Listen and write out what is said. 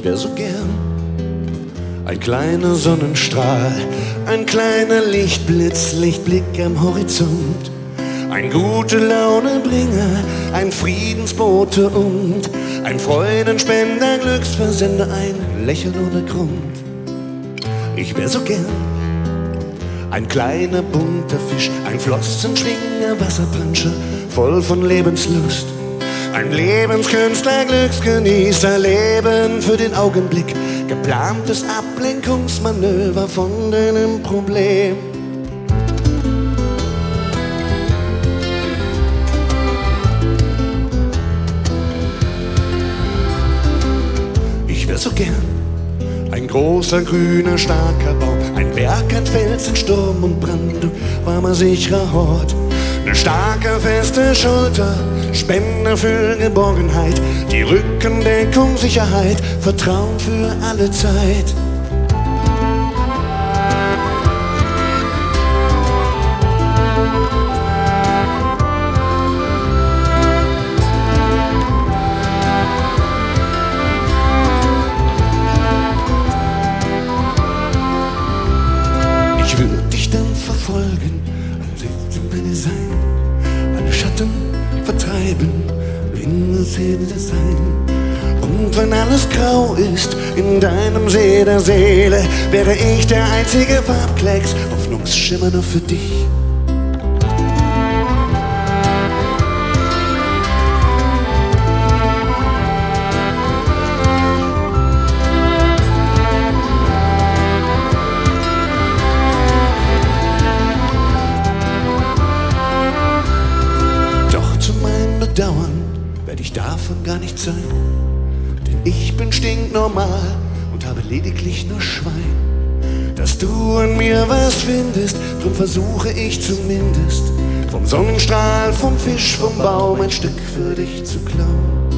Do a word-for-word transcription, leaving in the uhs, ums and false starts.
wär so gern ein kleiner Sonnenstrahl, ein kleiner Lichtblitz, Lichtblick am Horizont, ein gute Launebringer, ein Friedensbote und ein Freudenspender, Glücksversender, ein Lächeln ohne Grund. Ich wär so gern ein kleiner bunter Fisch, ein Flossenschwinger, Wasserpuncher, voll von Lebenslust. Ein Lebenskünstler, Glücksgenießer, Leben für den Augenblick, geplantes Ablenkungsmanöver von deinem Problem. Ich wär so gern ein großer, grüner, starker Baum, ein Berg, ein Fels in Sturm und Brand, warmer, sicherer Hort. Eine starke, feste Schulter, Spender für Geborgenheit, die Rückendeckung, Sicherheit, Vertrauen für alle Zeit. Ich würde dich dann verfolgen, meine Sein, alle Schatten vertreiben, in das edle Sein. Und wenn alles grau ist in deinem See der Seele, wäre ich der einzige Farbklecks, Hoffnungsschimmer nur für dich. Dauern werde ich davon gar nicht sein, denn ich bin stinknormal und habe lediglich nur Schwein. Dass du an mir was findest, drum versuche ich zumindest vom Sonnenstrahl, vom Fisch, vom Baum ein Stück für dich zu klauen.